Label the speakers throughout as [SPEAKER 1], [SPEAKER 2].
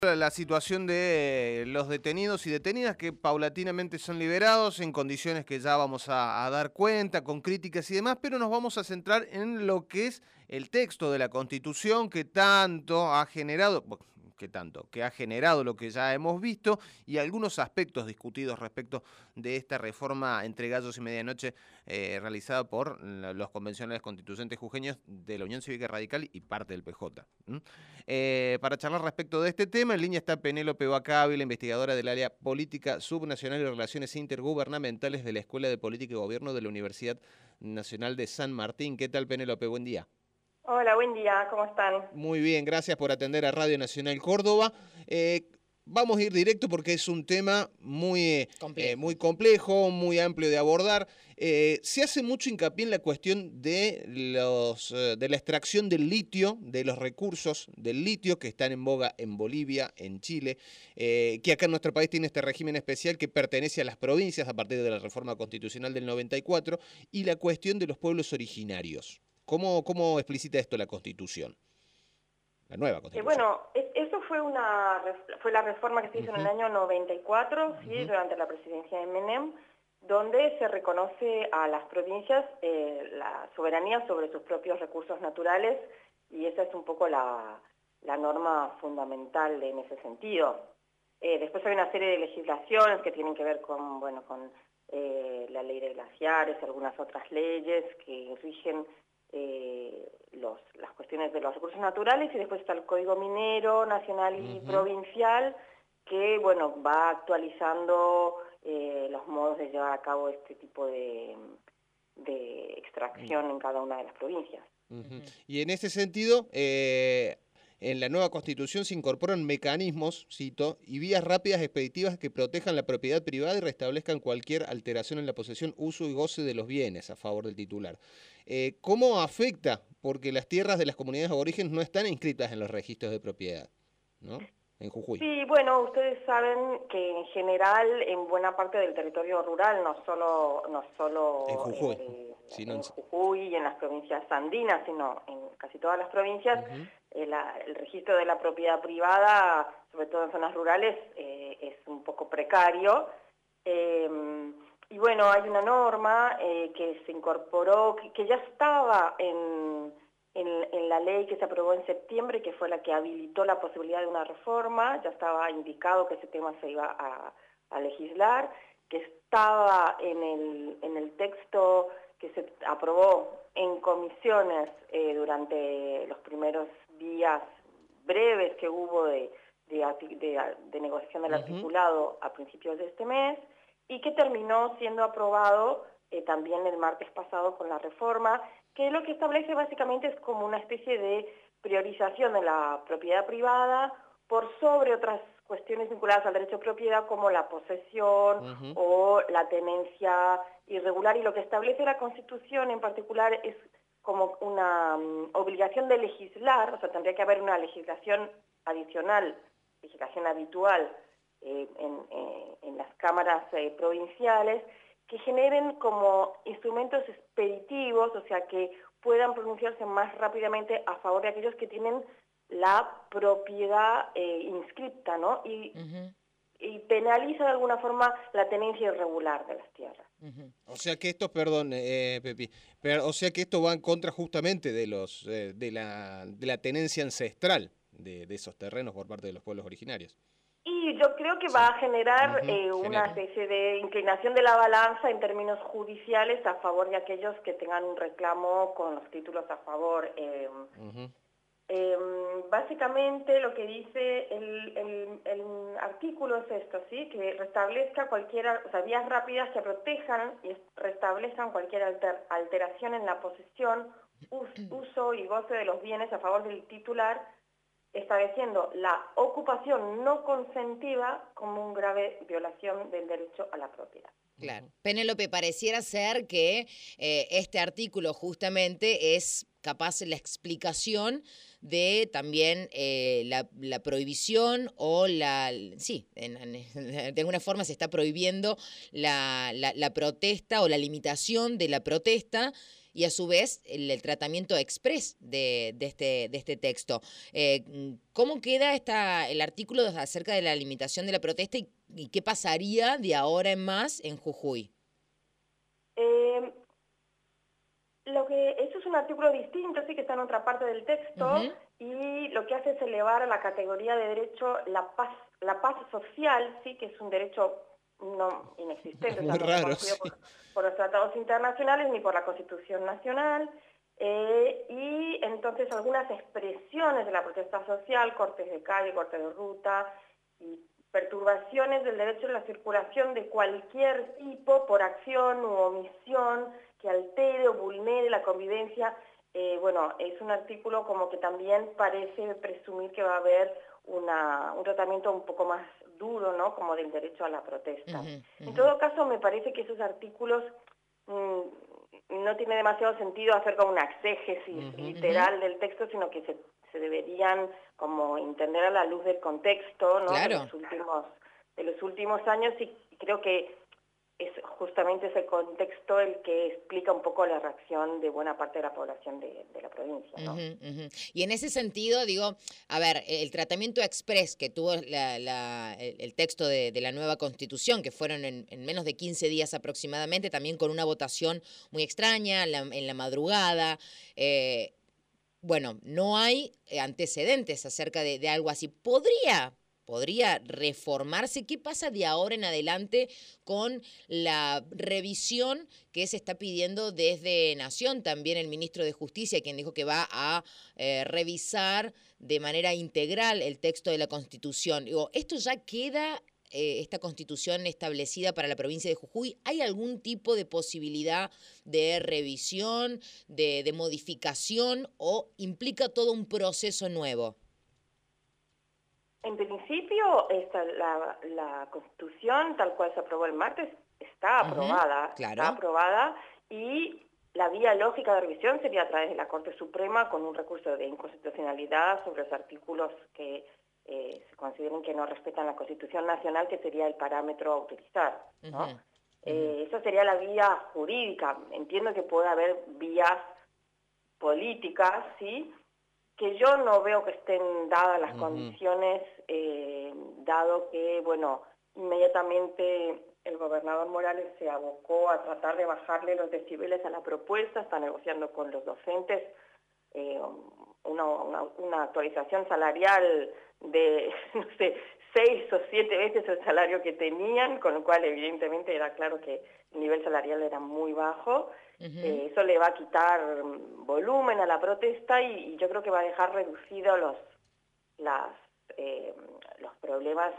[SPEAKER 1] La situación de los detenidos y detenidas que paulatinamente son liberados en condiciones que ya vamos a dar cuenta, con críticas y demás, pero nos vamos a centrar en lo que es el texto de la Constitución que tanto ha generado, que ha generado lo que ya hemos visto y algunos aspectos discutidos respecto de esta reforma entre gallos y medianoche realizada por los convencionales constituyentes jujeños de la Unión Cívica Radical y parte del PJ. Para charlar respecto de este tema, en línea está Penélope Bacabila, investigadora del área Política Subnacional y Relaciones Intergubernamentales de la Escuela de Política y Gobierno de la Universidad Nacional de San Martín. ¿Qué tal, Penélope? Buen día.
[SPEAKER 2] Hola, buen día, ¿cómo están?
[SPEAKER 1] Muy bien, gracias por atender a Radio Nacional Córdoba. Vamos a ir directo porque es un tema muy complejo, muy amplio de abordar. Se hace mucho hincapié en la cuestión de la extracción del litio, de los recursos del litio que están en boga en Bolivia, en Chile, que acá en nuestro país tiene este régimen especial que pertenece a las provincias a partir de la reforma constitucional del 94, y la cuestión de los pueblos originarios. ¿Cómo explicita esto la Constitución? La nueva Constitución.
[SPEAKER 2] Eso fue la reforma que se hizo en el año 94, ¿sí? Durante la presidencia de Menem, donde se reconoce a las provincias la soberanía sobre sus propios recursos naturales, y esa es un poco la norma fundamental en ese sentido. Después hay una serie de legislaciones que tienen que ver con la ley de glaciares, algunas otras leyes que rigen las cuestiones de los recursos naturales, y después está el Código Minero Nacional y Provincial, que va actualizando los modos de llevar a cabo este tipo de extracción en cada una de las provincias.
[SPEAKER 1] Y en ese sentido, en la nueva Constitución se incorporan mecanismos, cito, y vías rápidas expeditivas que protejan la propiedad privada y restablezcan cualquier alteración en la posesión, uso y goce de los bienes a favor del titular. ¿Cómo afecta? Porque las tierras de las comunidades aborígenes no están inscritas en los registros de propiedad, ¿no? En Jujuy.
[SPEAKER 2] Sí, ustedes saben que en general en buena parte del territorio rural, no solo
[SPEAKER 1] En Jujuy.
[SPEAKER 2] en Jujuy y en las provincias andinas, sino en casi todas las provincias, el registro de la propiedad privada, sobre todo en zonas rurales, es un poco precario. Y hay una norma que se incorporó, que ya estaba en la ley que se aprobó en septiembre, que fue la que habilitó la posibilidad de una reforma. Ya estaba indicado que ese tema se iba a legislar, que estaba en el texto que se aprobó en comisiones durante los primeros días breves que hubo de negociación del articulado a principios de este mes, y que terminó siendo aprobado también el martes pasado con la reforma, que lo que establece básicamente es como una especie de priorización de la propiedad privada por sobre otras cuestiones vinculadas al derecho de propiedad, como la posesión o la tenencia irregular. Y lo que establece la Constitución en particular es como una obligación de legislar, o sea, tendría que haber una legislación adicional, legislación habitual en las cámaras provinciales, que generen como instrumentos expeditivos, o sea, que puedan pronunciarse más rápidamente a favor de aquellos que tienen la propiedad inscripta, ¿no? Y penaliza de alguna forma la tenencia irregular de las tierras.
[SPEAKER 1] O sea que esto, perdón, Pepi, o sea que esto va en contra justamente de la tenencia ancestral de esos terrenos por parte de los pueblos originarios.
[SPEAKER 2] Y yo creo que va a generar una especie de inclinación de la balanza en términos judiciales a favor de aquellos que tengan un reclamo con los títulos a favor. Básicamente lo que dice el artículo es esto, ¿sí? Que restablezca vías rápidas que protejan y restablezcan cualquier alteración en la posesión, uso y goce de los bienes a favor del titular, estableciendo la ocupación no consentida como una grave violación del derecho a la propiedad.
[SPEAKER 3] Claro. Penélope, pareciera ser que este artículo justamente es capaz la explicación de también la prohibición o de alguna forma se está prohibiendo la protesta o la limitación de la protesta y a su vez el tratamiento express de este texto. ¿Cómo queda el artículo acerca de la limitación de la protesta y qué pasaría de ahora en más en Jujuy?
[SPEAKER 2] Esto es un artículo distinto, sí, que está en otra parte del texto, y lo que hace es elevar a la categoría de derecho la paz social, sí, que es un derecho no inexistente,
[SPEAKER 1] muy raro, sí.
[SPEAKER 2] por los tratados internacionales ni por la Constitución Nacional, y entonces algunas expresiones de la protesta social, cortes de calle, cortes de ruta, y perturbaciones del derecho a la circulación de cualquier tipo por acción u omisión que altere o vulnere la convivencia. Bueno, es un artículo como que también parece presumir que va a haber un tratamiento un poco más duro, ¿no? Como del derecho a la protesta. En todo caso, me parece que esos artículos no tiene demasiado sentido hacer como una exégesis literal del texto, sino que se deberían como entender a la luz del contexto, ¿no?
[SPEAKER 3] Claro.
[SPEAKER 2] de los últimos años, y creo que es justamente ese contexto el que explica un poco la reacción de buena parte de la población de la provincia, ¿no?
[SPEAKER 3] Y en ese sentido, digo, a ver, el tratamiento express que tuvo el texto de la nueva Constitución, que fueron en menos de 15 días aproximadamente, también con una votación muy extraña en la madrugada, bueno, no hay antecedentes acerca de algo así. ¿Podría reformarse? ¿Qué pasa de ahora en adelante con la revisión que se está pidiendo desde Nación? También el ministro de Justicia, quien dijo que va a revisar de manera integral el texto de la Constitución. Digo, ¿esto ya queda, esta Constitución establecida para la provincia de Jujuy? ¿Hay algún tipo de posibilidad de revisión, de modificación, o implica todo un proceso nuevo?
[SPEAKER 2] En principio, la Constitución, tal cual se aprobó el martes, está aprobada.
[SPEAKER 3] Claro.
[SPEAKER 2] Está aprobada, y la vía lógica de revisión sería a través de la Corte Suprema con un recurso de inconstitucionalidad sobre los artículos que se consideren que no respetan la Constitución Nacional, que sería el parámetro a utilizar, ¿no? Esa sería la vía jurídica. Entiendo que puede haber vías políticas, ¿sí?, que yo no veo que estén dadas las condiciones, dado que, bueno, inmediatamente el gobernador Morales se abocó a tratar de bajarle los decibeles a la propuesta, está negociando con los docentes una actualización salarial de, no sé, 6 o 7 veces el salario que tenían, con lo cual evidentemente era claro que el nivel salarial era muy bajo. Eso le va a quitar volumen a la protesta, y yo creo que va a dejar reducidos los problemas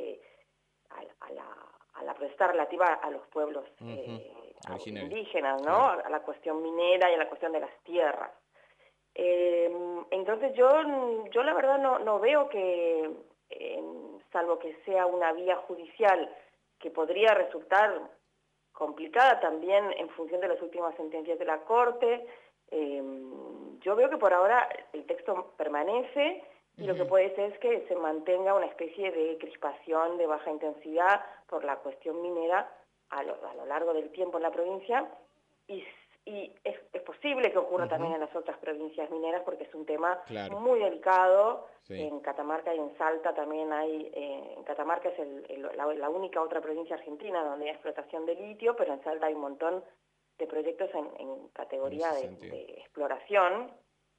[SPEAKER 2] a la protesta relativa a los pueblos indígenas, ¿no? A la cuestión minera y a la cuestión de las tierras. Entonces yo la verdad no veo que, salvo que sea una vía judicial que podría resultar complicada también en función de las últimas sentencias de la Corte, yo veo que por ahora el texto permanece, y lo que puede ser es que se mantenga una especie de crispación de baja intensidad por la cuestión minera a lo largo del tiempo en la provincia, y es posible que ocurra también en las otras provincias mineras, porque es un tema muy delicado. En Catamarca y en Salta también hay, en Catamarca es la única otra provincia argentina donde hay explotación de litio, pero en Salta hay un montón de proyectos en categoría de exploración.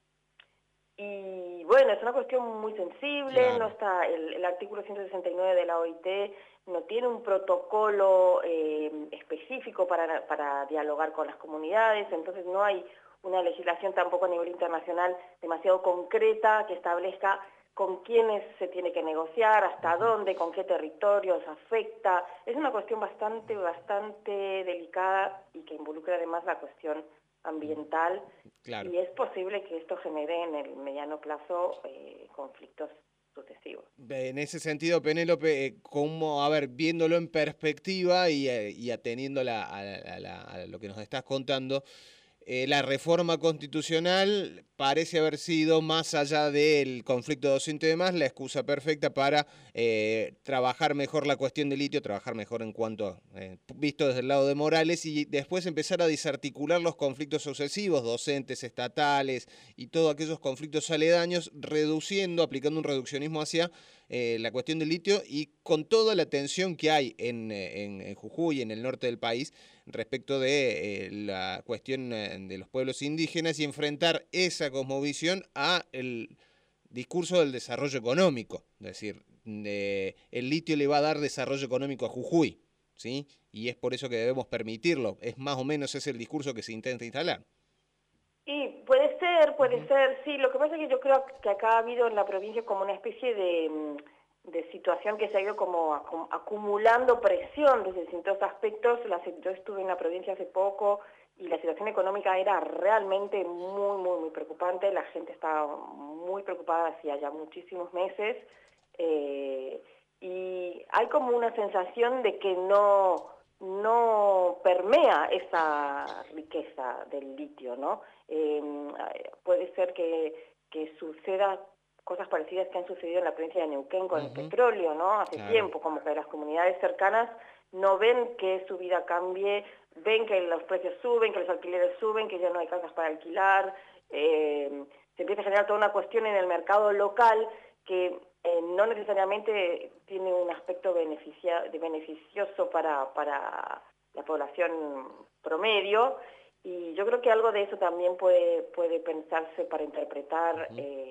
[SPEAKER 2] Y bueno, es una cuestión muy sensible, no está el artículo 169 de la OIT no tiene un protocolo específico para dialogar con las comunidades, entonces no hay una legislación tampoco a nivel internacional demasiado concreta que establezca con quiénes se tiene que negociar, hasta dónde, con qué territorios afecta. Es una cuestión bastante delicada, y que involucra además la cuestión ambiental, y es posible que esto genere en el mediano plazo conflictos sucesivos.
[SPEAKER 1] En ese sentido, Penélope, como, a ver, viéndolo en perspectiva y ateniendo a lo que nos estás contando, la reforma constitucional parece haber sido, más allá del conflicto docente y demás, la excusa perfecta para trabajar mejor la cuestión del litio, trabajar mejor en cuanto, visto desde el lado de Morales, y después empezar a desarticular los conflictos sucesivos, docentes, estatales y todos aquellos conflictos aledaños, reduciendo, aplicando un reduccionismo hacia la cuestión del litio y con toda la tensión que hay en Jujuy, en el norte del país, respecto de la cuestión de los pueblos indígenas y enfrentar esa cosmovisión a el discurso del desarrollo económico. Es decir, el litio le va a dar desarrollo económico a Jujuy, ¿sí? Y es por eso que debemos permitirlo. Es más o menos ese el discurso que se intenta instalar.
[SPEAKER 2] Y puede ser, sí. Lo que pasa es que yo creo que acá ha habido en la provincia como una especie de situación que se ha ido como acumulando presión desde distintos aspectos. Yo estuve en la provincia hace poco y la situación económica era realmente muy preocupante. La gente estaba muy preocupada hacía ya muchísimos meses y hay como una sensación de que no permea esa riqueza del litio, ¿no? Puede ser que suceda cosas parecidas que han sucedido en la provincia de Neuquén con el petróleo, ¿no? Hace tiempo, como que las comunidades cercanas no ven que su vida cambie, ven que los precios suben, que los alquileres suben, que ya no hay casas para alquilar, se empieza a generar toda una cuestión en el mercado local que no necesariamente tiene un aspecto beneficioso para la población promedio, y yo creo que algo de eso también puede pensarse para interpretar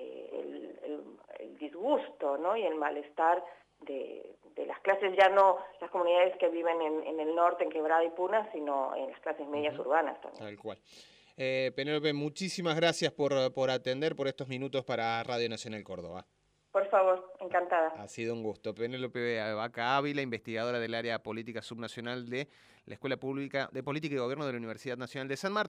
[SPEAKER 2] el disgusto, ¿no? Y el malestar de las clases, ya no las comunidades que viven en el norte, en Quebrada y Puna, sino en las clases medias urbanas también.
[SPEAKER 1] Tal cual. Penélope, muchísimas gracias por atender, por estos minutos para Radio Nacional Córdoba.
[SPEAKER 2] Por favor, encantada.
[SPEAKER 1] Ha sido un gusto. Penélope Vaca Ávila, investigadora del área política subnacional de la Escuela Pública de Política y Gobierno de la Universidad Nacional de San Martín.